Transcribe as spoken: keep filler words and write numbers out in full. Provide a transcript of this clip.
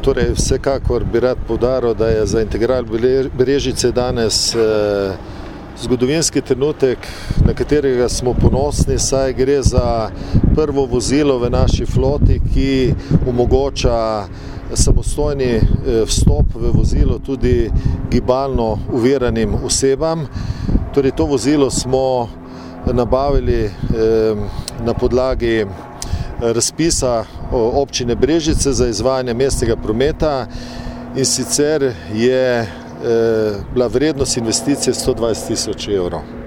Torej, vsekakor bi rad poudaril, da je za Integral Brežice danes eh, zgodovinski trenutek, na katerega smo ponosni, saj gre za prvo vozilo v naši floti, ki omogoča samostojni vstop v vozilo tudi gibalno oviranim osebam. Torej, to vozilo smo nabavili eh, na podlagi razpisa občine Brežice za izvajanje mestnega prometa, in sicer je bila vrednost investicije sto dvajset tisoč evrov.